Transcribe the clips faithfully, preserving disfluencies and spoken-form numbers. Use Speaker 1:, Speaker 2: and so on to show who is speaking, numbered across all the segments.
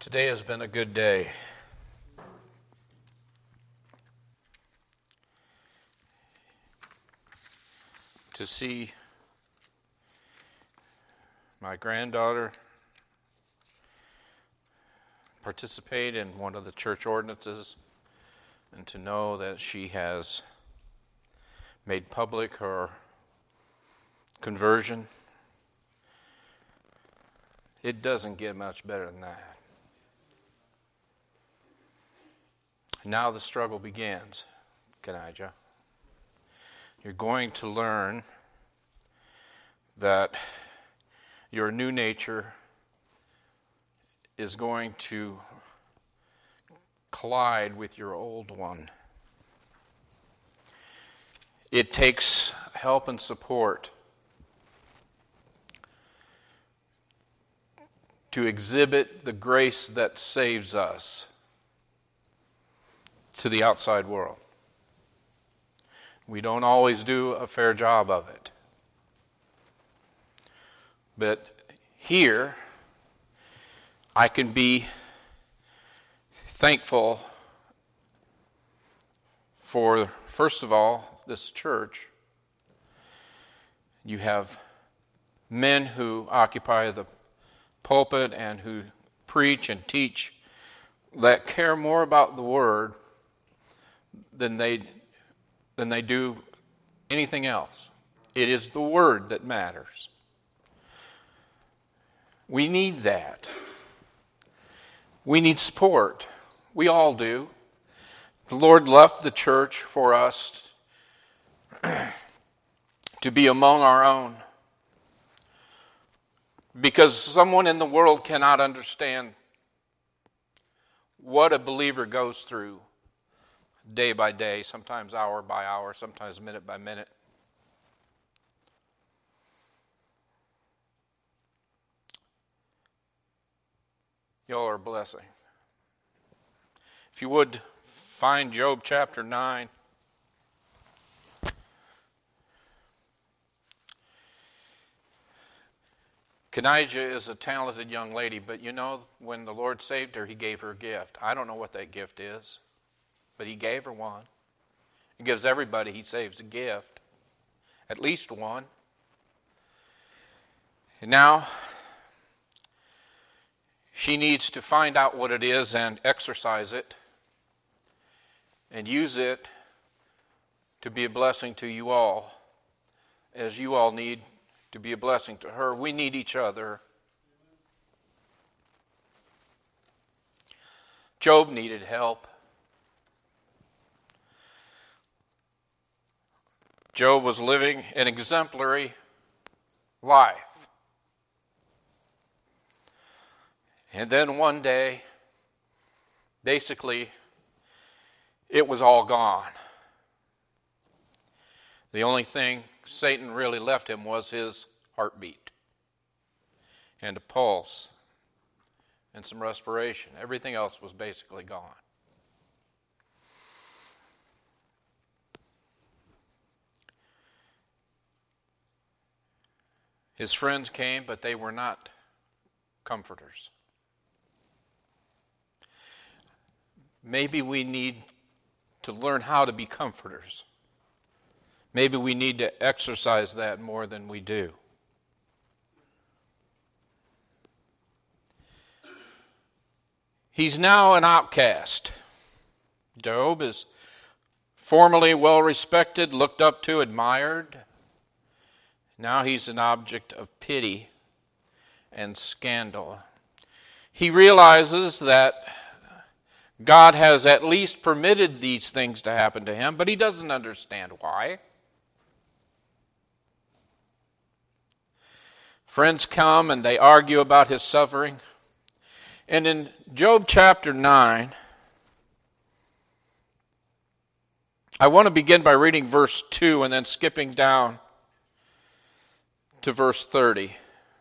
Speaker 1: Today has been a good day. To see my granddaughter participate in one of the church ordinances and to know that she has made public her conversion, it doesn't get much better than that. Now the struggle begins, Kenijah. You're going to learn that your new nature is going to collide with your old one. It takes help and support to exhibit the grace that saves us to the outside world. We don't always do a fair job of it. But here, I can be thankful for, first of all, this church. You have men who occupy the pulpit and who preach and teach that care more about the Word than they than they do anything else. It is the Word that matters. We need that. We need support. We all do. The Lord left the church for us to be among our own, because someone in the world cannot understand what a believer goes through day by day, sometimes hour by hour, sometimes minute by minute. Y'all are a blessing. If you would, find Job chapter nine. Kenijah is a talented young lady, but you know, when the Lord saved her, He gave her a gift. I don't know what that gift is, but He gave her one. He gives everybody He saves a gift, at least one. And now, she needs to find out what it is and exercise it and use it to be a blessing to you all, as you all need to be a blessing to her. We need each other. Job needed help. Job was living an exemplary life. And then one day, basically, it was all gone. The only thing Satan really left him was his heartbeat and a pulse and some respiration. Everything else was basically gone. His friends came, but they were not comforters. Maybe we need to learn how to be comforters. Maybe we need to exercise that more than we do. He's now an outcast. Job is formerly well respected, looked up to, admired. Now he's an object of pity and scandal. He realizes that God has at least permitted these things to happen to him, but he doesn't understand why. Friends come and they argue about his suffering. And in Job chapter nine, I want to begin by reading verse two and then skipping down to verse thirty.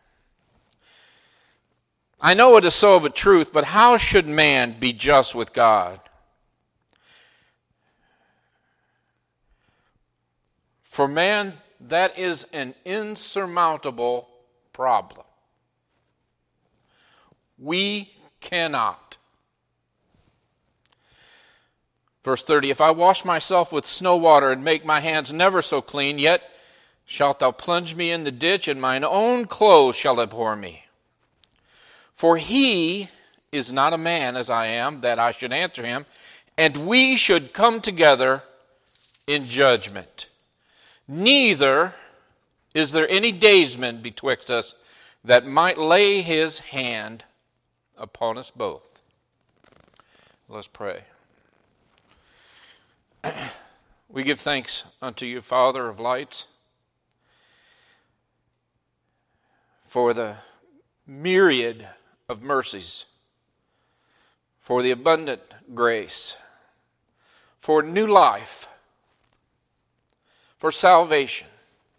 Speaker 1: I know it is so of a truth, but how should man be just with God? For man, that is an insurmountable problem. We cannot. Verse thirty, if I wash myself with snow water and make my hands never so clean, yet shalt thou plunge me in the ditch, and mine own clothes shall abhor me. For he is not a man as I am, that I should answer him, and we should come together in judgment. Neither is there any daysman betwixt us that might lay his hand upon us both. Let's pray. We give thanks unto you, Father of lights, for the myriad of mercies, for the abundant grace, for new life, for salvation.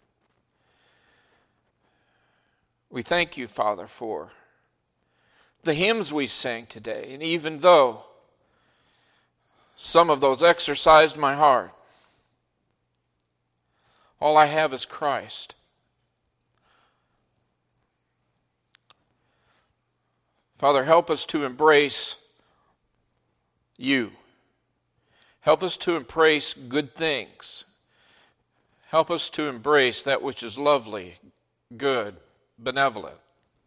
Speaker 1: We thank you, Father, for the hymns we sang today, and even though some of those exercised my heart, all I have is Christ. Father, help us to embrace you. Help us to embrace good things. Help us to embrace that which is lovely, good, benevolent.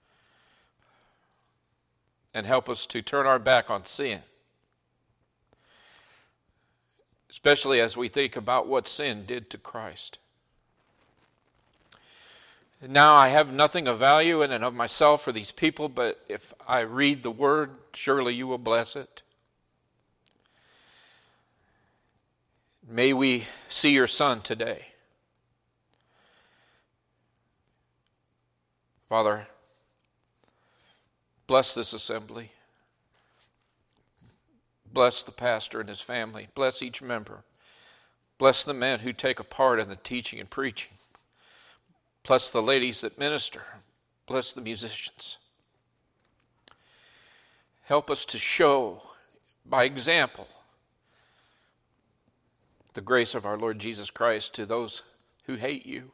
Speaker 1: And help us to turn our back on sin. Especially as we think about what sin did to Christ. Now I have nothing of value in and of myself for these people, but if I read the word, surely you will bless it. May we see your Son today. Father, bless this assembly. Bless the pastor and his family. Bless each member. Bless the men who take a part in the teaching and preaching. Bless the ladies that minister. Bless the musicians. Help us to show by example the grace of our Lord Jesus Christ to those who hate you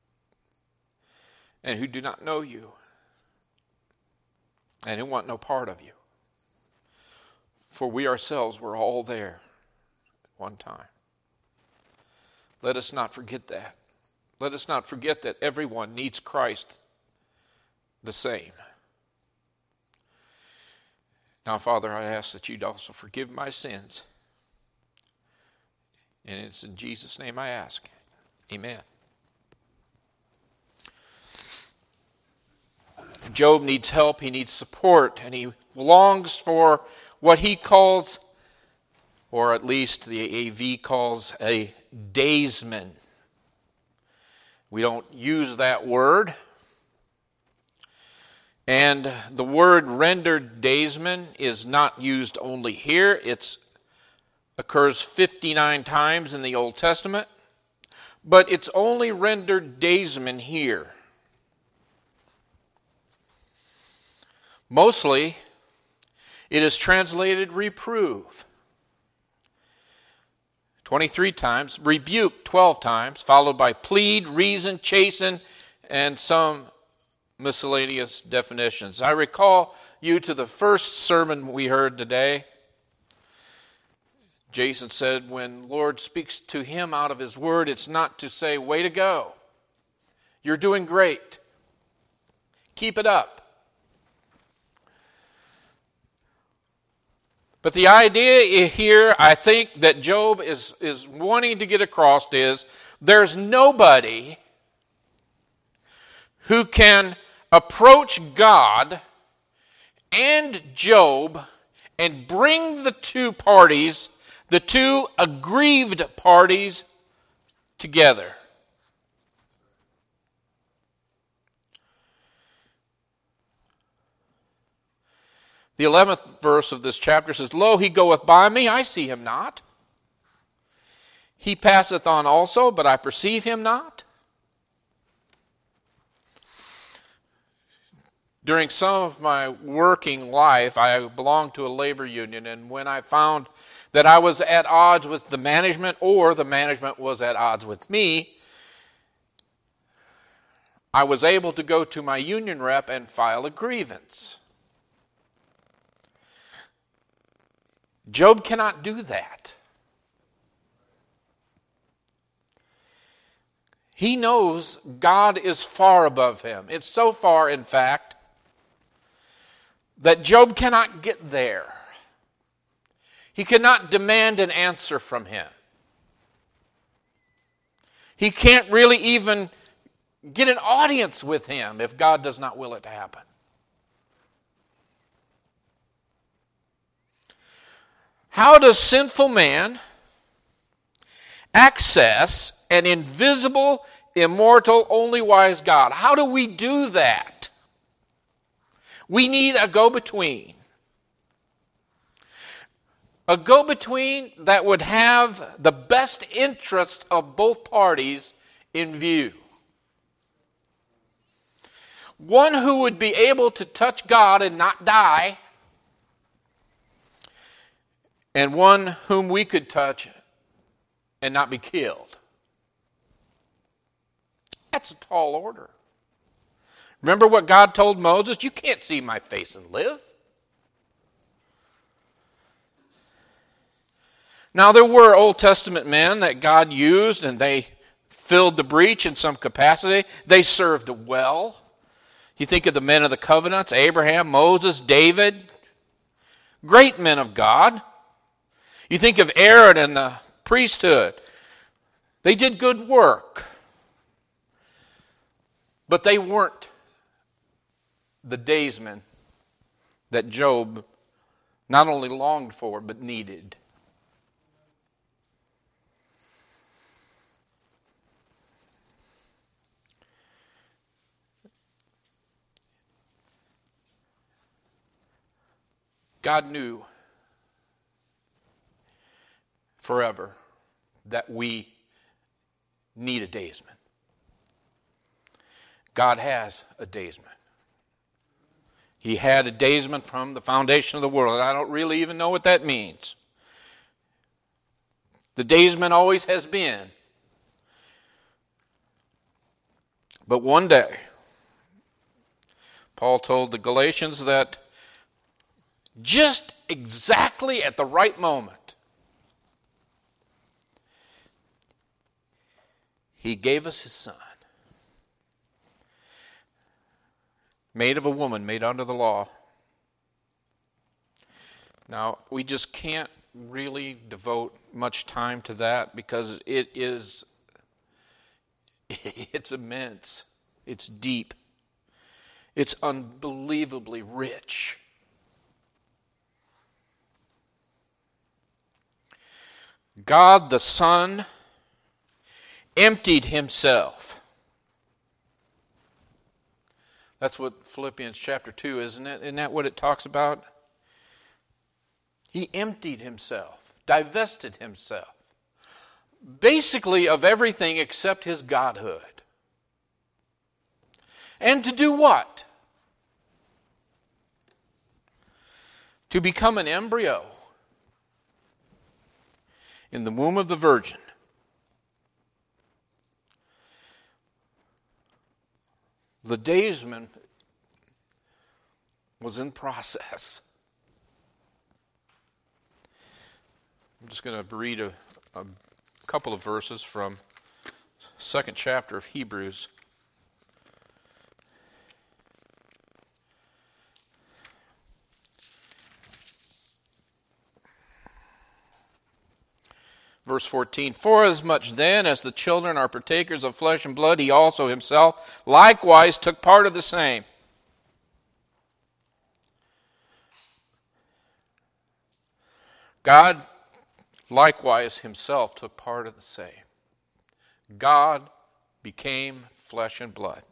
Speaker 1: and who do not know you and who want no part of you. For we ourselves were all there at one time. Let us not forget that. Let us not forget that everyone needs Christ the same. Now, Father, I ask that you'd also forgive my sins. And it's in Jesus' name I ask. Amen. Job needs help, he needs support, and he longs for what he calls, or at least the A V calls, a daysman. We don't use that word. And the word rendered daysman is not used only here. It occurs fifty-nine times in the Old Testament. But it's only rendered daysman here. Mostly, it is translated reprove. twenty-three times, rebuke twelve times, followed by plead, reason, chasten, and some miscellaneous definitions. I recall you to the first sermon we heard today. Jason said when Lord speaks to him out of his word, it's not to say, way to go. You're doing great. Keep it up. But the idea here, I think, that Job is, is wanting to get across is there's nobody who can approach God and Job and bring the two parties, the two aggrieved parties, together. The eleventh verse of this chapter says, Lo, he goeth by me, I see him not. He passeth on also, but I perceive him not. During some of my working life, I belonged to a labor union, and when I found that I was at odds with the management, or the management was at odds with me, I was able to go to my union rep and file a grievance. Job cannot do that. He knows God is far above him. It's so far, in fact, that Job cannot get there. He cannot demand an answer from him. He can't really even get an audience with him if God does not will it to happen. How does sinful man access an invisible, immortal, only wise God? How do we do that? We need a go-between. A go-between that would have the best interests of both parties in view. One who would be able to touch God and not die, and one whom we could touch and not be killed. That's a tall order. Remember what God told Moses? You can't see my face and live. Now, there were Old Testament men that God used, and they filled the breach in some capacity. They served well. You think of the men of the covenants, Abraham, Moses, David, great men of God. You think of Aaron and the priesthood. They did good work. But they weren't the daysmen that Job not only longed for, but needed. God knew forever that we need a daysman. God has a daysman. He had a daysman from the foundation of the world. I don't really even know what that means. The daysman always has been. But one day, Paul told the Galatians that just exactly at the right moment, He gave us His Son, made of a woman, made under the law. Now, we just can't really devote much time to that because it is, it's immense, it's deep, it's unbelievably rich. God the Son emptied Himself. That's what Philippians chapter two, isn't it? Isn't that what it talks about? He emptied Himself, divested Himself, basically of everything except His godhood. And to do what? To become an embryo in the womb of the Virgin. The daysman was in process. I'm just going to read a, a couple of verses from second chapter of Hebrews. Verse fourteen, forasmuch then as the children are partakers of flesh and blood, He also Himself likewise took part of the same. God likewise Himself took part of the same. God became flesh and blood,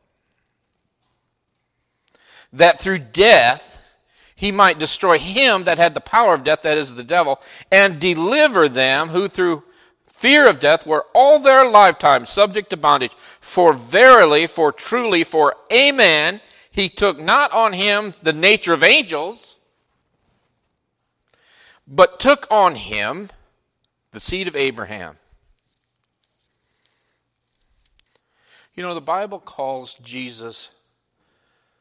Speaker 1: that through death He might destroy him that had the power of death, that is the devil, and deliver them who through fear of death were all their lifetime subject to bondage. For verily, for truly, for amen, He took not on Him the nature of angels, but took on Him the seed of Abraham. You know, the Bible calls Jesus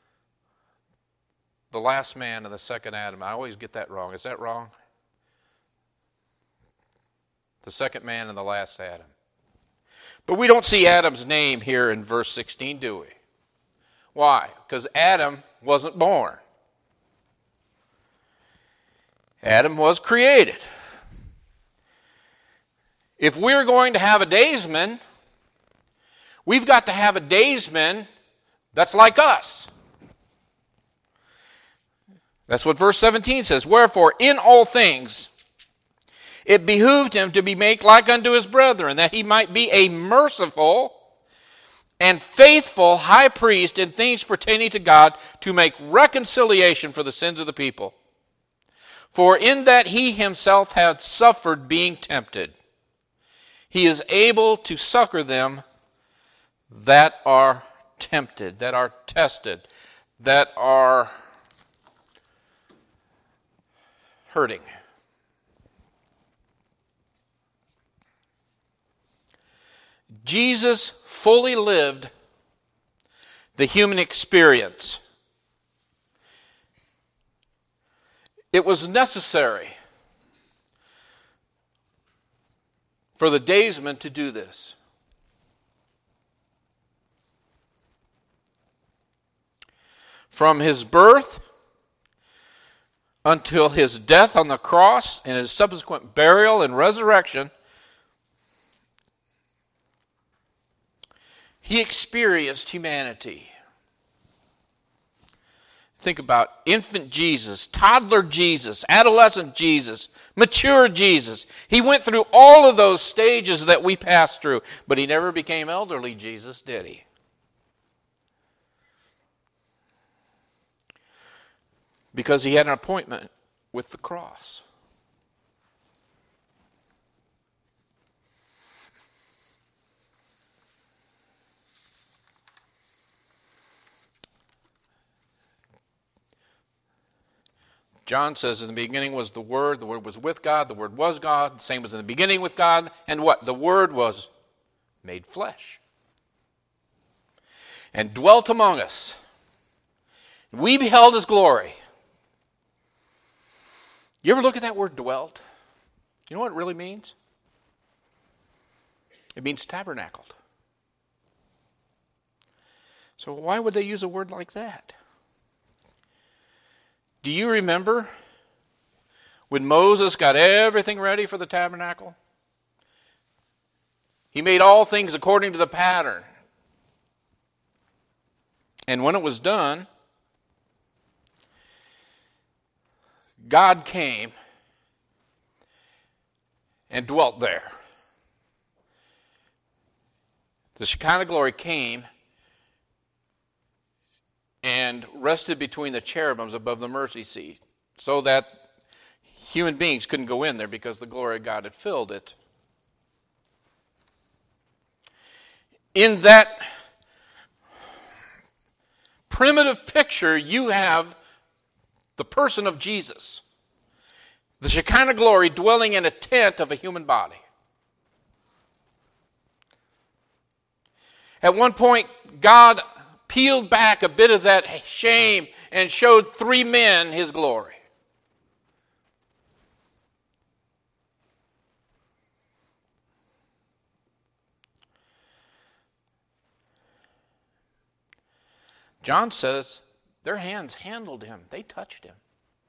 Speaker 1: the last man and the second Adam. I always get that wrong. Is that wrong? the second man and the last Adam. But we don't see Adam's name here in verse sixteen, do we? Why? Because Adam wasn't born. Adam was created. If we're going to have a daysman, we've got to have a daysman that's like us. That's what verse seventeen says. Wherefore, in all things, it behooved him to be made like unto his brethren, that he might be a merciful and faithful high priest in things pertaining to God, to make reconciliation for the sins of the people. For in that he himself had suffered being tempted, he is able to succor them that are tempted, that are tested, that are hurting. Jesus fully lived the human experience. It was necessary for the daysman to do this. From his birth until his death on the cross and his subsequent burial and resurrection, he experienced humanity. Think about infant Jesus, toddler Jesus, adolescent Jesus, mature Jesus. He went through all of those stages that we pass through, but he never became elderly Jesus, did he? Because he had an appointment with the cross. John says, in the beginning was the Word, the Word was with God, the Word was God, the same was in the beginning with God, and what? The Word was made flesh and dwelt among us. We beheld his glory. You ever look at that word dwelt? You know what it really means? It means tabernacled. So why would they use a word like that? Do you remember when Moses got everything ready for the tabernacle? He made all things according to the pattern. And when it was done, God came and dwelt there. The Shekinah glory came and rested between the cherubims above the mercy seat, so that human beings couldn't go in there because the glory of God had filled it. In that primitive picture, you have the person of Jesus, the Shekinah glory dwelling in a tent of a human body. At one point, God peeled back a bit of that shame and showed three men his glory. John says their hands handled him. They touched him.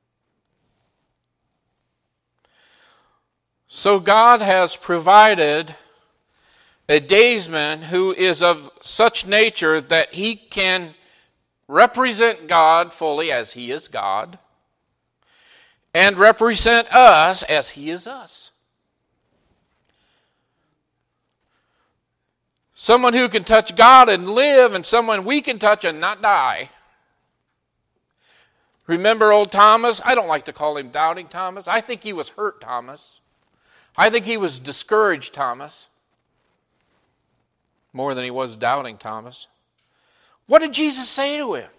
Speaker 1: So God has provided a daysman who is of such nature that he can represent God fully as he is God, and represent us as he is us. Someone who can touch God and live, and someone we can touch and not die. Remember old Thomas? I don't like to call him Doubting Thomas. I think he was hurt Thomas. I think he was discouraged Thomas, more than he was doubting Thomas. What did Jesus say to him?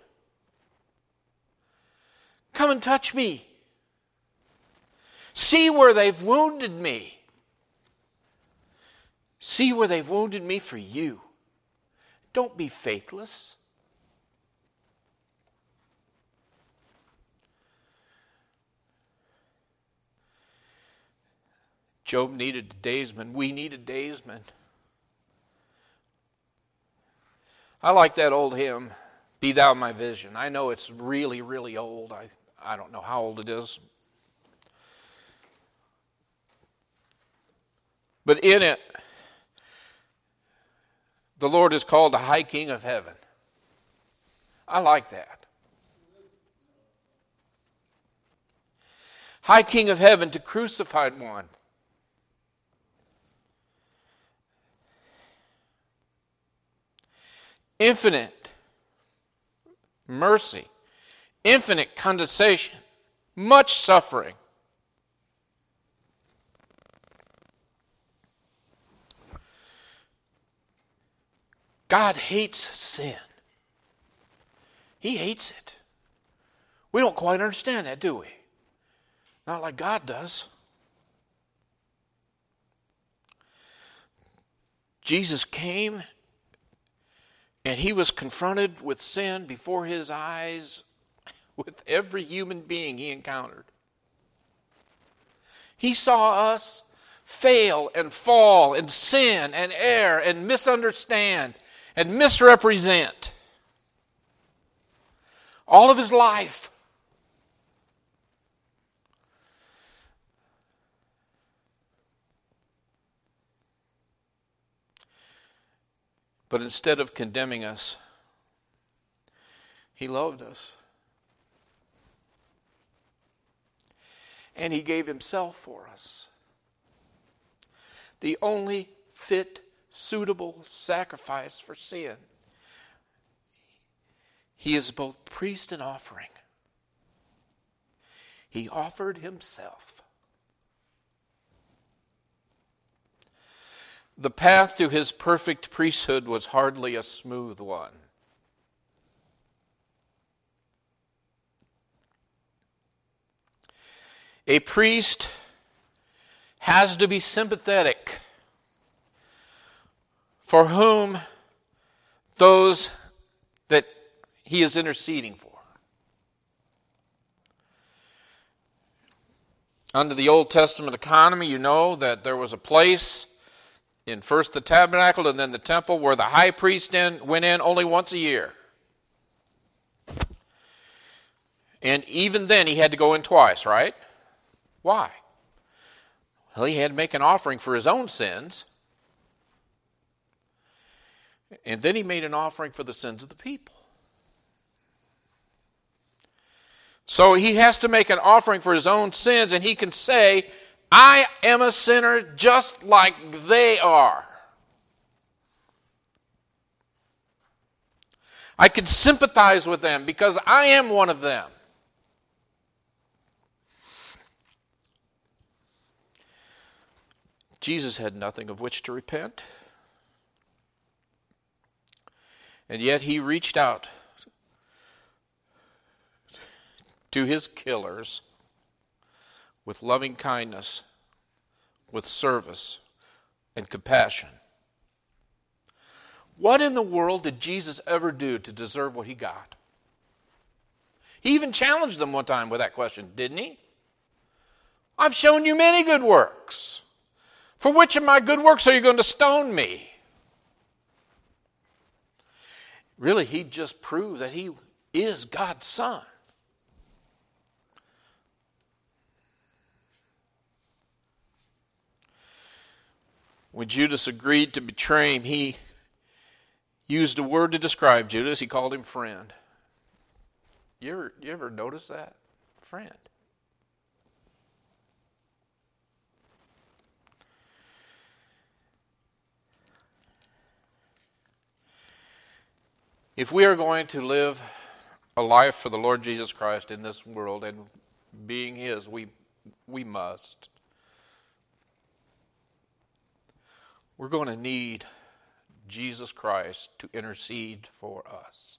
Speaker 1: Come and touch me. See where they've wounded me. See where they've wounded me for you. Don't be faithless. Job needed a daysman. We need a daysman. I like that old hymn, Be Thou My Vision. I know it's really, really old. I, I don't know how old it is. But in it, the Lord is called the High King of Heaven. I like that. High King of Heaven, the crucified one. Infinite mercy, infinite condescension, much suffering. God hates sin. He hates it. We don't quite understand that, do we? Not like God does. Jesus came and he was confronted with sin before his eyes with every human being he encountered. He saw us fail and fall and sin and err and misunderstand and misrepresent all of his life. But instead of condemning us, he loved us. And he gave himself for us. The only fit, suitable sacrifice for sin. He is both priest and offering. He offered himself. The path to his perfect priesthood was hardly a smooth one. A priest has to be sympathetic for whom those that he is interceding for. Under the Old Testament economy, you know that there was a place in first the tabernacle and then the temple where the high priest in, went in only once a year. And even then he had to go in twice, right? Why? Well, he had to make an offering for his own sins. And then he made an offering for the sins of the people. So he has to make an offering for his own sins, and he can say, I am a sinner just like they are. I can sympathize with them because I am one of them. Jesus had nothing of which to repent. And yet he reached out to his killers with loving kindness, with service and compassion. What in the world did Jesus ever do to deserve what he got? He even challenged them one time with that question, didn't he? I've shown you many good works. For which of my good works are you going to stone me? Really, he just proved that he is God's Son. When Judas agreed to betray him, he used a word to describe Judas. He called him friend. You ever, you ever notice that? Friend. If we are going to live a life for the Lord Jesus Christ in this world and being his, we, we must. We're going to need Jesus Christ to intercede for us.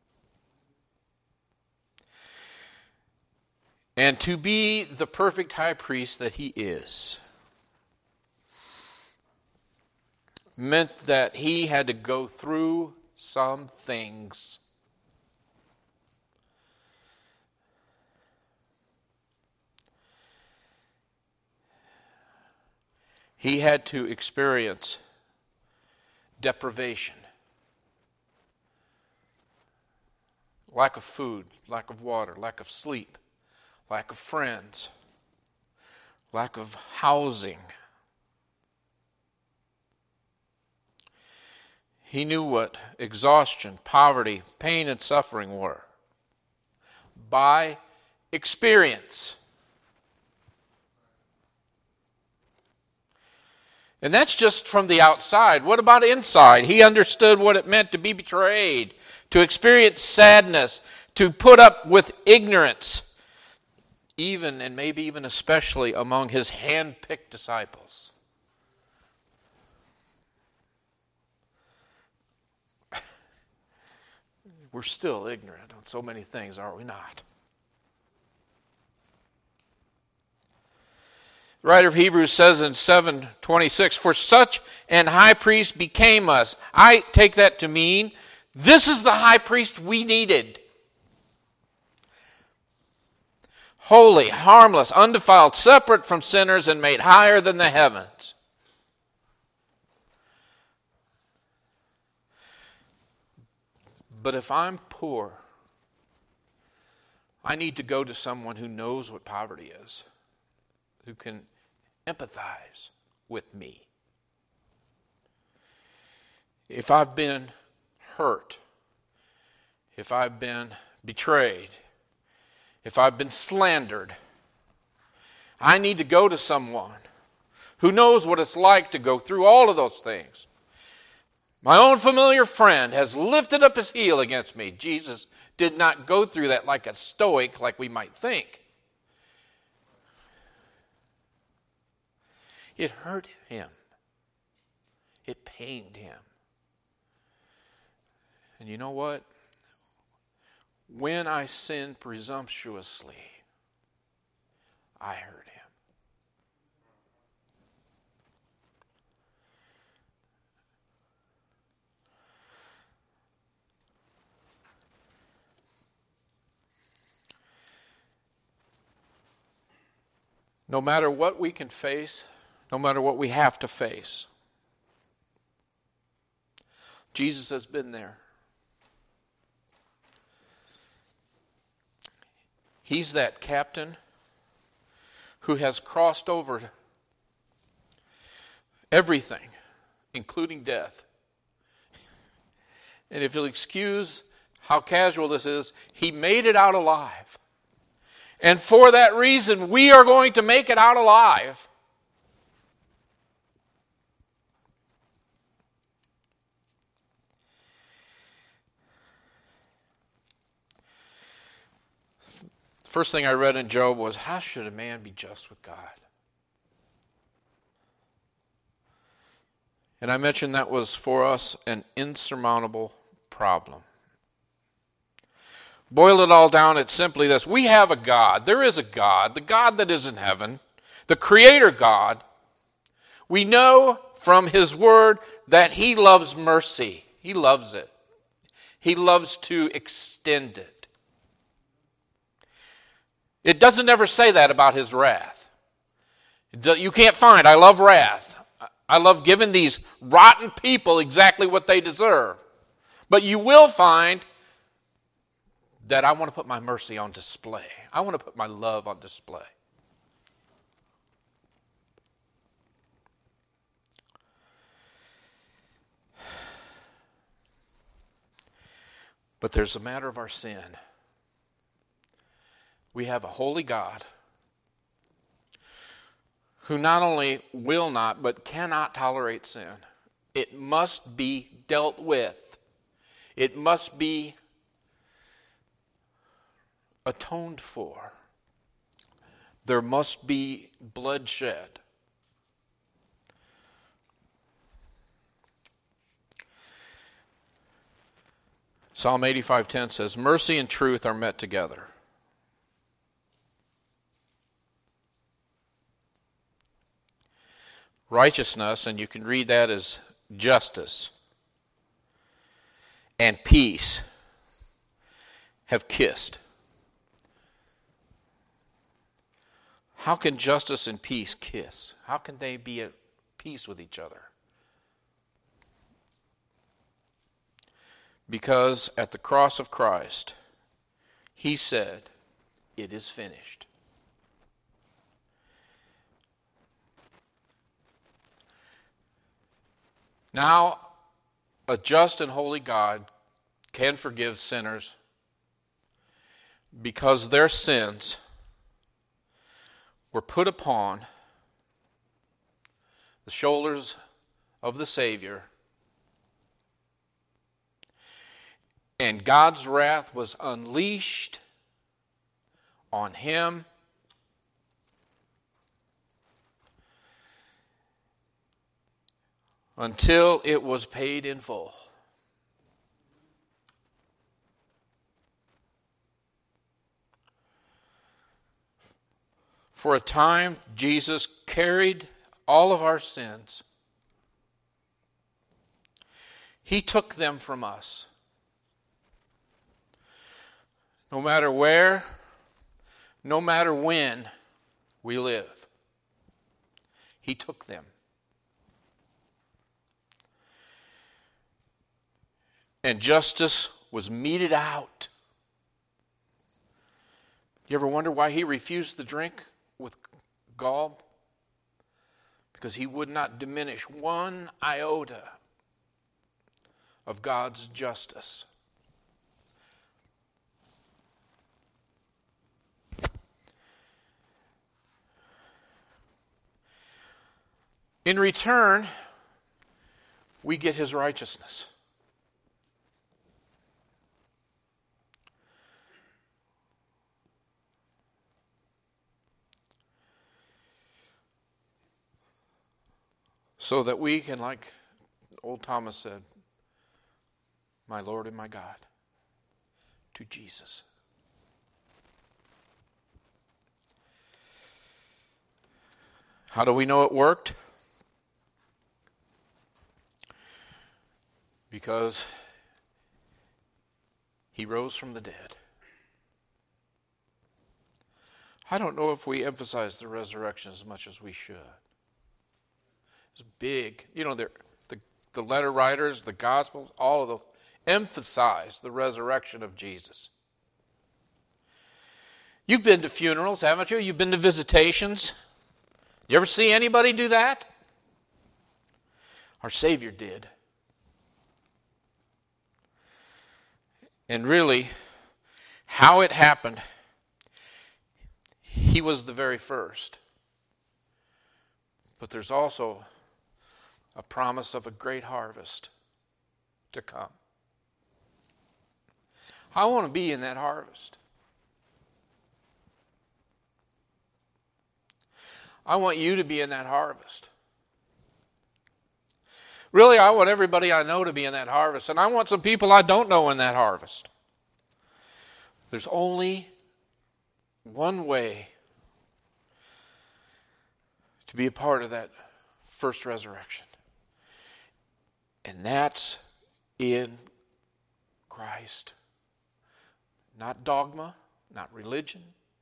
Speaker 1: And to be the perfect high priest that he is meant that he had to go through some things. He had to experience deprivation, lack of food, lack of water, lack of sleep, lack of friends, lack of housing. He knew what exhaustion, poverty, pain, and suffering were by experience. And that's just from the outside. What about inside? He understood what it meant to be betrayed, to experience sadness, to put up with ignorance, even and maybe even especially among his hand-picked disciples. We're still ignorant on so many things, are we not? The writer of Hebrews says in seven twenty-six, "For such an high priest became us." I take that to mean this is the high priest we needed. Holy, harmless, undefiled, separate from sinners, and made higher than the heavens. But if I'm poor, I need to go to someone who knows what poverty is, who can empathize with me. If I've been hurt, if I've been betrayed, if I've been slandered, I need to go to someone who knows what it's like to go through all of those things. My own familiar friend has lifted up his heel against me. Jesus did not go through that like a stoic, like we might think. It hurt him. It pained him. And you know what? When I sinned presumptuously, I hurt him. No matter what we can face, no matter what we have to face, Jesus has been there. He's that captain who has crossed over everything, including death. And if you'll excuse how casual this is, he made it out alive. And for that reason, we are going to make it out alive. The first thing I read in Job was, how should a man be just with God? And I mentioned that was for us an insurmountable problem. Boil it all down, it's simply this. We have a God. There is a God, the God that is in heaven, the Creator God. We know from His Word that He loves mercy. He loves it. He loves to extend it. It doesn't ever say that about His wrath. You can't find, I love wrath. I love giving these rotten people exactly what they deserve. But you will find that I want to put my mercy on display. I want to put my love on display. But there's a matter of our sin. We have a holy God who not only will not, but cannot tolerate sin. It must be dealt with. It must be atoned for. There must be bloodshed. Psalm eighty-five ten says, mercy and truth are met together. Righteousness, and you can read that as justice, and peace have kissed. How can justice and peace kiss? How can they be at peace with each other. Because at the cross of Christ, he said, "It is finished." Now, a just and holy God can forgive sinners because their sins were put upon the shoulders of the Savior, and God's wrath was unleashed on him until it was paid in full. For a time, Jesus carried all of our sins. He took them from us. No matter where, no matter when we live, he took them. And justice was meted out. You ever wonder why he refused the drink with gall? Because he would not diminish one iota of God's justice. In return, we get his righteousness. So that we can, like old Thomas said, "My Lord and my God," to Jesus. How do we know it worked? Because he rose from the dead. I don't know if we emphasize the resurrection as much as we should. It's big. You know, the, the letter writers, the Gospels, all of those emphasize the resurrection of Jesus. You've been to funerals, haven't you? You've been to visitations. You ever see anybody do that? Our Savior did. And really, how it happened, he was the very first. But there's also a promise of a great harvest to come. I want to be in that harvest. I want you to be in that harvest. Really, I want everybody I know to be in that harvest, and I want some people I don't know in that harvest. There's only one way to be a part of that first resurrection. And that's in Christ. Not dogma, not religion,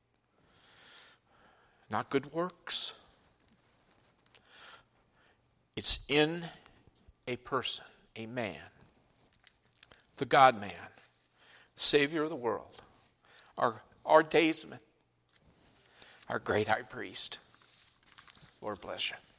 Speaker 1: not good works. It's in a person, a man, the God-man, Savior of the world, our, our daysman, our great high priest. Lord bless you.